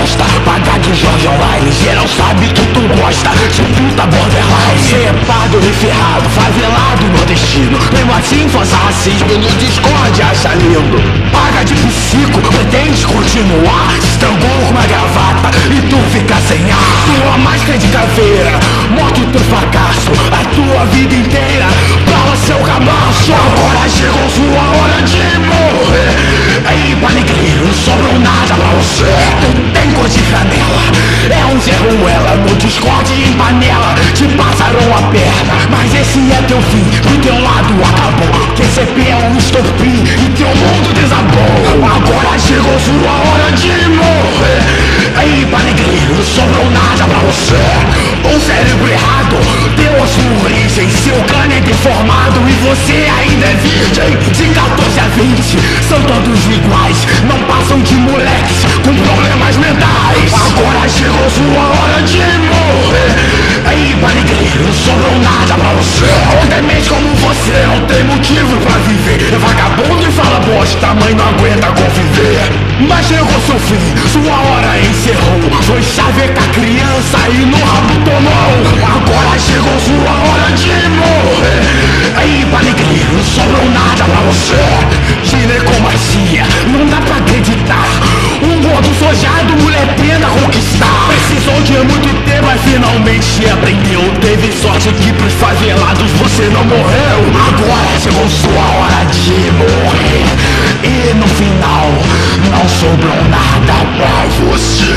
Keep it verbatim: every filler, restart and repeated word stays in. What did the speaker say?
aposta, pagar de Jorge Online. Geral sabe que tu gosta de puta borderline. Cê é pardo e ferrado, favelado nordestino. Mesmo assim faz racismo no Discord, acha lindo. Paga de psico, pretende continuar. Se estrangou com uma gravata e tu fica sem ar. Tua máscara de caveira, morte teu fracasso. A tua vida inteira, bala seu cabaço. Agora chegou sua hora de morrer. Aí, panegueiro, não sobrou nada pra você. Tu tem cor de canela, é um Zé Ruela. No Discord em panela, te passaram a perna. Mas esse é teu fim, do teu lado acabou. T C P é um estopim e teu mundo desabou. Agora chegou sua hora de morrer. Aí, panegueiro, não sobrou nada pra você. Um cérebro errado deu a sua origem. Seu crânio é deformado e você ainda é virgem. De quatorze a vinte, são todos iguais. Não passam de moleques com problemas mentais. Agora chegou sua hora de morrer. Aí, panegueiro, não sobrou nada pra você. Ou demente como você, não tem motivo pra viver. É vagabundo e fala bosta, mãe não aguenta conviver. Mas chegou seu fim, sua hora encerrou. Foi chavecar criança e no rabo tomou. Agora chegou sua hora de morrer. Aí, panegueiro, não sobrou nada pra você. Ginecomastia, não dá pra acreditar. Um gordo sojado, mulher pena conquistar. Precisou de muito tempo, mas finalmente aprendeu. Teve sorte que pros favelados você não morreu. Agora chegou sua hora de morrer. E no final, não sobrou nada pra você.